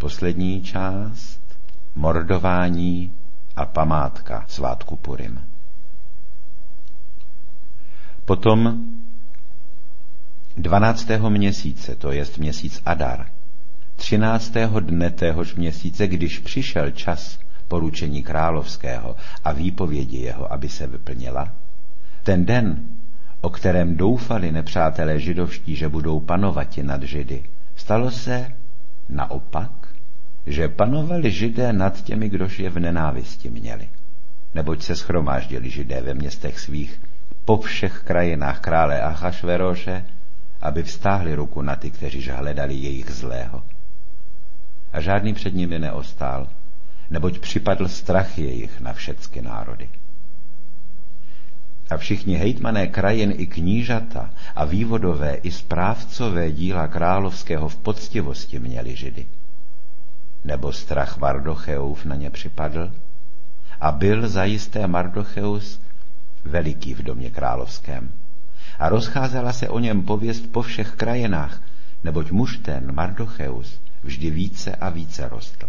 poslední část, mordování a památka svátku Purim. Potom 12. měsíce, to jest měsíc Adar, 13. dne téhož měsíce, když přišel čas poručení královského a výpovědi jeho, aby se vyplnila, ten den, o kterém doufali nepřátelé židovští, že budou panovati nad Židy, stalo se naopak, že panovali Židé nad těmi, kdož je v nenávisti měli. Neboť se shromáždili Židé ve městech svých po všech krajinách krále Achašveroše, aby vztáhli ruku na ty, kteříž hledali jejich zlého. A žádný před nimi neostál, neboť připadl strach jejich na všecky národy. A všichni hejtmané krajin i knížata a vývodové i správcové díla královského v poctivosti měli Židy. Nebo strach Mardocheův na ně připadl a byl zajisté Mardocheus veliký v domě královském. A rozcházela se o něm pověst po všech krajinách, neboť muž ten, Mardocheus, vždy více a více rostl.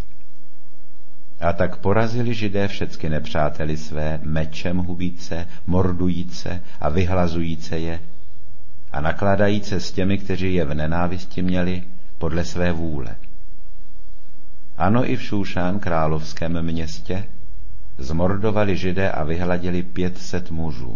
A tak porazili Židé všecky nepřáteli své mečem hubíce, mordujíce a vyhlazujíce je a nakladajíce s těmi, kteří je v nenávisti měli, podle své vůle. Ano, i v Šúšán, královském městě, zmordovali Židé a vyhladili 500 mužů.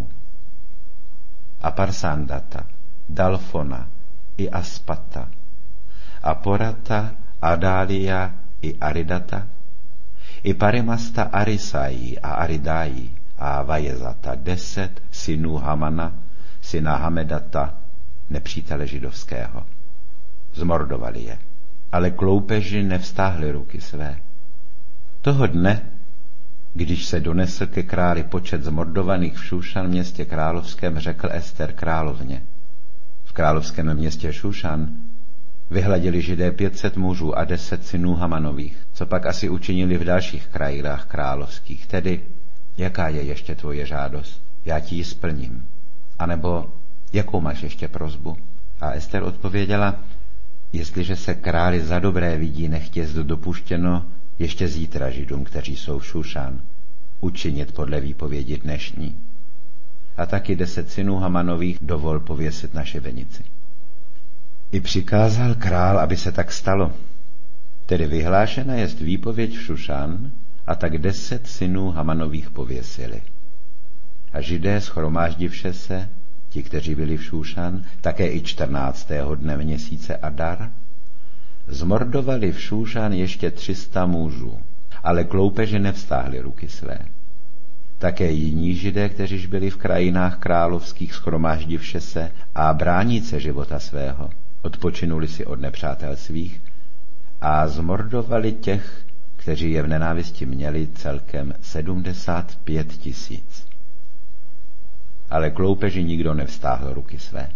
A Parsandata, Dalfona i Aspata, a Porata, Adália i Aridata, i Parimasta Arisají a Aridají a Vajezata, 10 synů Hamana, syna Hamedata, nepřítele židovského. Zmordovali je, ale kloupeži nevstáhli ruky své. Toho dne, když se donesl ke králi počet zmordovaných v Šúšan městě královském, řekl Ester královně: v královském městě Šúšan vyhladili Židé 500 mužů a 10 synů Hamanových, co pak asi učinili v dalších krajinách královských. Tedy, jaká je ještě tvoje žádost? Já ti ji splním. A nebo, jakou máš ještě prosbu? A Ester odpověděla: jestliže se králi za dobré vidí, nechť jest dopuštěno ještě zítra Židům, kteří jsou v Šúšán, učinit podle výpovědi dnešní. A taky 10 synů Hamanových dovol pověsit na šibenici. I přikázal král, aby se tak stalo. Tedy vyhlášena jest výpověď v Šúšán, a tak 10 synů Hamanových pověsili. A Židé shromáždivše se, ti, kteří byli v Šúšán, také i 14. dne měsíce Adar, zmordovali v Šúšán ještě 300 mužů, ale kloupeže nevstáhli ruky své. Také jiní Židé, kteříž byli v krajinách královských, shromáždivše se a bráníce života svého, odpočinuli si od nepřátel svých a zmordovali těch, kteří je v nenávisti měli, celkem 75 000. Ale kloupeži nikdo nevstáhl ruky své.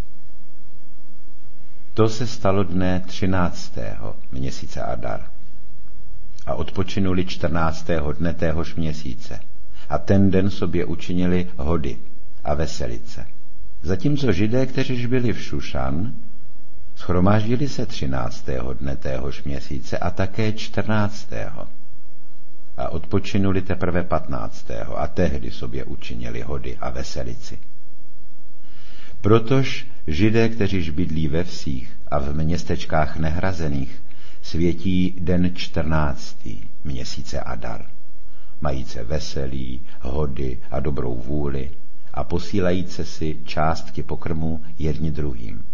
To se stalo dne 13. měsíce Adar a odpočinuli 14. dne téhož měsíce a ten den sobě učinili hody a veselice. Zatímco Židé, kteříž byli v Šúšan, shromáždili se 13. dne téhož měsíce a také 14. a odpočinuli teprve 15. a tehdy sobě učinili hody a veselici. Protož Židé, kteříž bydlí ve vsích a v městečkách nehrazených, světí den 14. měsíce Adar, majíce veselí, hody a dobrou vůli a posílajíce si částky pokrmu jedni druhým.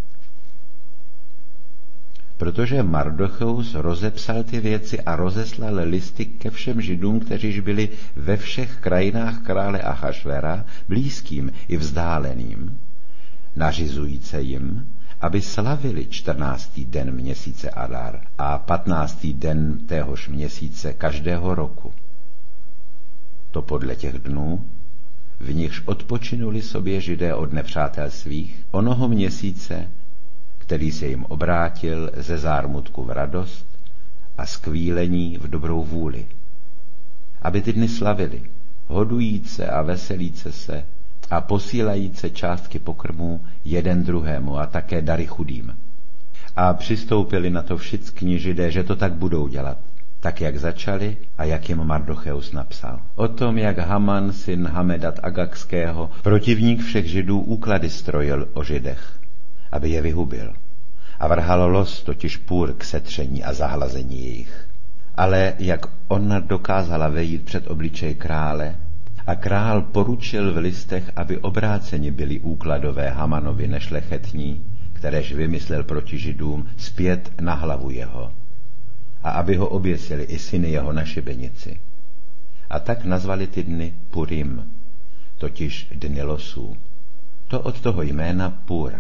Protože Mardocheus rozepsal ty věci a rozeslal listy ke všem Židům, kteříž byli ve všech krajinách krále Achašvera, blízkým i vzdáleným, nařizujíce jim, aby slavili 14. den měsíce Adar a 15. den téhož měsíce každého roku. To podle těch dnů, v nichž odpočinuli sobě Židé od nepřátel svých, onoho měsíce, který se jim obrátil ze zármutku v radost a skvílení v dobrou vůli. Aby ty dny slavili, hodujíce a veselíce se a posílajíce částky pokrmů jeden druhému a také dary chudým. A přistoupili na to všichni Židé, že to tak budou dělat, tak jak začali a jak jim Mardocheus napsal. O tom, jak Haman, syn Hamedat Agagského, protivník všech Židů, úklady strojil o Židech, aby je vyhubil. A vrhal los, totiž půr, k setření a zahlazení jejich. Ale jak ona dokázala vejít před obličej krále, a král poručil v listech, aby obráceni byli úkladové Hamanovi nešlechetní, kteréž vymyslel proti Židům, zpět na hlavu jeho, a aby ho oběsili i syny jeho na šibenici. A tak nazvali ty dny Purim, totiž dny losů. To od toho jména Pur.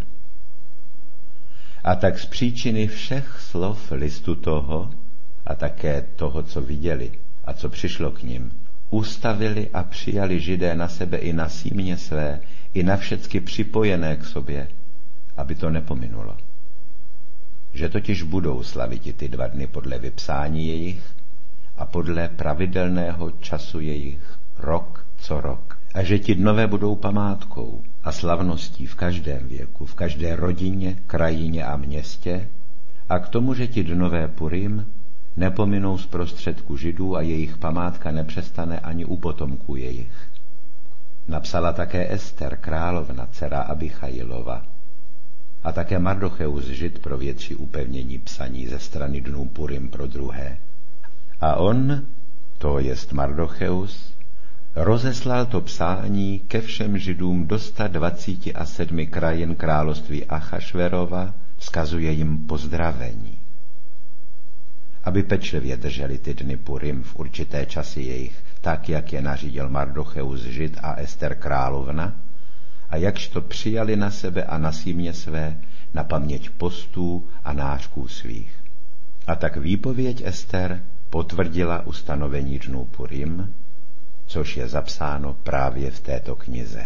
A tak z příčiny všech slov listu toho a také toho, co viděli a co přišlo k nim, ustavili a přijali Židé na sebe i na símě své, i na všecky připojené k sobě, aby to nepominulo. Že totiž budou slaviti ty 2 dny podle vypsání jejich a podle pravidelného času jejich, rok co rok. A že ti dnové budou památkou a slavností v každém věku, v každé rodině, krajině a městě, a k tomu, že ti dnové Purim nepominou z prostředku Židů a jejich památka nepřestane ani u potomků jejich. Napsala také Ester, královna, dcera Abichajilova, a také Mardocheus, Žid, pro větší upevnění psaní ze strany dnů Purim pro druhé. A on, to jest Mardocheus, rozeslal to psání ke všem Židům do 127 krajin království Achašverova, vzkazuje jim pozdravení. Aby pečlivě drželi ty dny Purim v určité časy jejich, tak, jak je nařídil Mardocheus, Žid, a Ester, královna, a jakž to přijali na sebe a na símě své, na paměť postů a nářků svých. A tak výpověď Ester potvrdila ustanovení dnů Purim, což je zapsáno právě v této knize.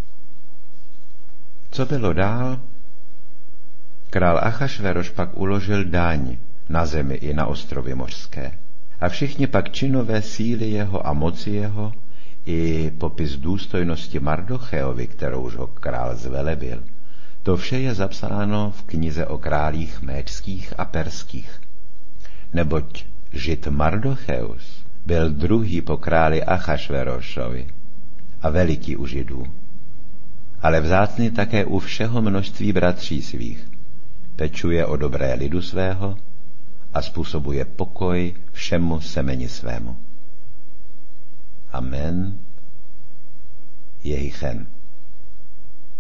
Co bylo dál? Král Achašveroš pak uložil daň na zemi i na ostrovy mořské. A všichni pak činové síly jeho a moci jeho, i popis důstojnosti Mardocheovi, kterou už ho král zvelebil, to vše je zapsáno v knize o králích médských a perských. Neboť Žid Mardocheus byl druhý po králi Achašverošovi a veliký u Židů, ale vzácný také u všeho množství bratří svých. Pečuje o dobré lidu svého a způsobuje pokoj všemu semeni svému. Amen. Jehichem.